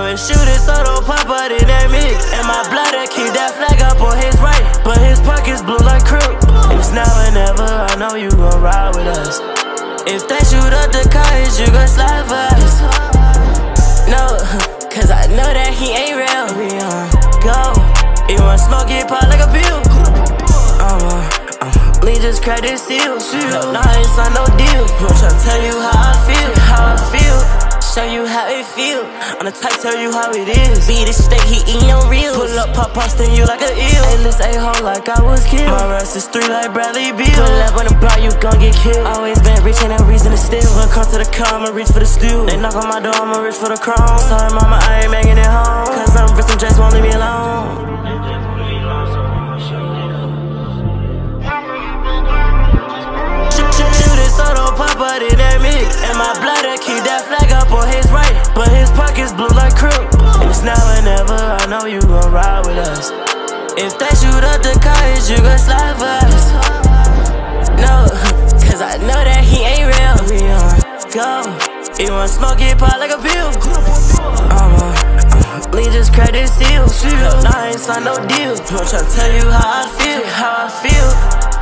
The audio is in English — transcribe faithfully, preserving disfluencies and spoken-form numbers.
Going shooting, so don't pop out in that mix. And my blood, keep that flag up on his right, but his pockets blue like crook. It's now or never, I know you gon' ride with us. If they shoot up the cars, you gon' slide for us. No, cause I know that he ain't real. We on go. You wanna smoke it, pop like a pill. I'm on, uh, lean just crack this seal. No, nah, it's on no deal. I'm tryna tell you how I feel, how I feel. Show you how it feel. On the type, tell you how it is. Be the steak, he eatin' your reels. Pull up, pop, pop, sting you like a eel. A-list A-hole like I was killed. My rest is three like Bradley Beal. Pull up on the bar, you gon' get killed. Always been rich, ain't no reason to steal. When it comes to the car, I'ma reach for the stew. They knock on my door, I'ma reach for the chrome. Sorry mama, I ain't making it home. Cause I'm rich, some J's won't leave me alone. So don't pop out in that mix. And my blood, keep that flag up on his right, but his pockets blue like crook. It's now or never, I know you gon' ride with us. If they shoot up the cars, you gon' slide for us. No, cause I know that he ain't real. We on go. You wanna smoke it, pop like a pill. I'm on, uh, lean just crack this seal. No, nah, I ain't signed no deal. I'm tryna tell you how I feel, how I feel.